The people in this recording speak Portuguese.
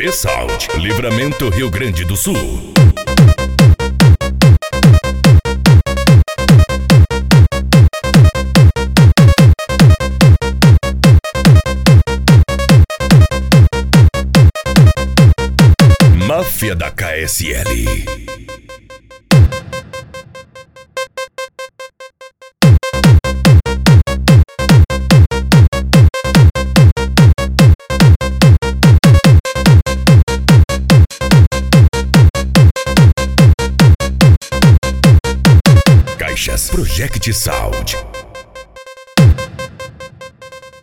Sound, Livramento, Rio Grande do Sul. Máfia da KSL. Caixas Project Sound.